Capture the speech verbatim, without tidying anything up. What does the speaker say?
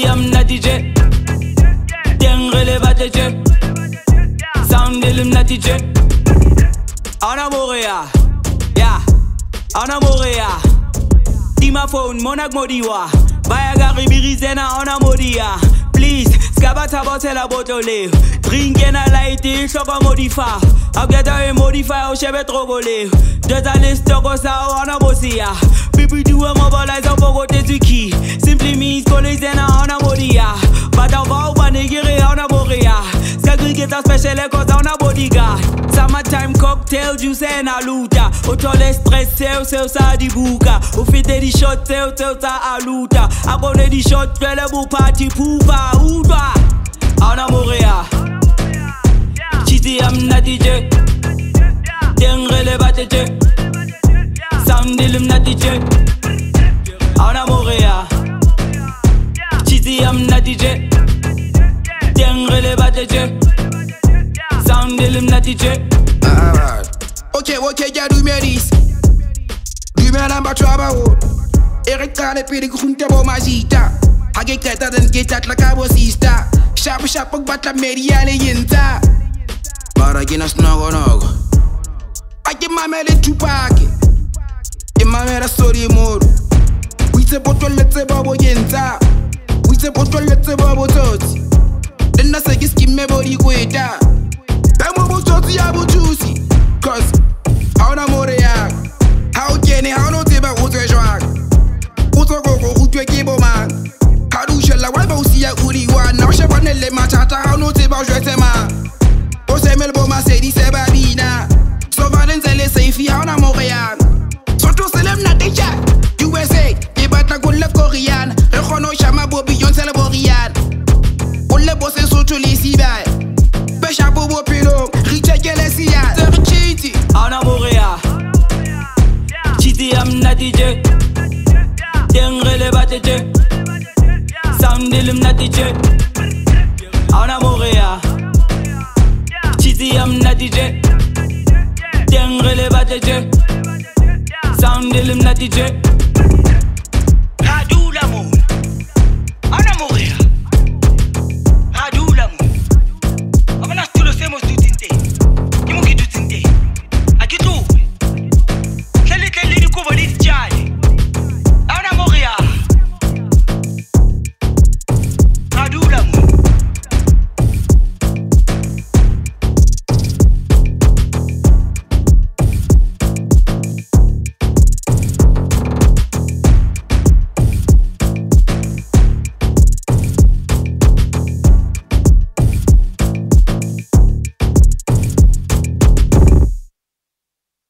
am na D J Dengele ba D J Sound elim na D J Ana Morea Ya Ana Morea Tima phone monak modiwa Baya gari birizena ana modia Please Skabata botela botole Drink and a light Shoko modifa I'll get a modify or shebe trogole Just a list of us out on a bossia People do a mobilize up for what is key Simply means college and on a modia But I'll vow banigiri on a moria Skagri get a special cause on a bodyguard Summertime cocktail juice and a luta Otole stress sell sell sa di buka Ufite di shot sell sell sa a luta Abone di shot trailer party poopa Uba on a moria Chiti am na D J Dengele ba D J Sound elim na D J Ana Morea Chiti am na D J Dengele ba D J Sound elim na D J Alright. Okay, okay, ja du mir dies. Du mir namba traba wo. Eric kane pedi kunte bo mazita. Hage keta den ketat la cabo sista. Sharp sharp bat la mediane yenta. Para que nas nogo nogo. Ake mamele tupake. E mamela story moro. We se poto letse babo yenta. We se poto letse babo toti. Den na se giski body kweta. Demo bo toti abu juicy. Cause how na more ya. How can how no teba uto joag. Uto gogo uto kebo man. How do shella why ba usi ya uri wa. Na she panele matata how no teba jete ma. Osemel bo ma se di se babina. So Valence le safe how na Montréal. Surtout selem na deja. U S A, ye bata go le Korean. Rekono chama bo Beyoncé le Boreal. On le bosse surtout les sibai. Pesha bo bo pilo, riche que les sia. Chiti. Ana Morea Chiti am na D J Dengele ba D J Sound elim na D J Ana Morea Chiti am na D J Dengele ba D J Sound elim na D J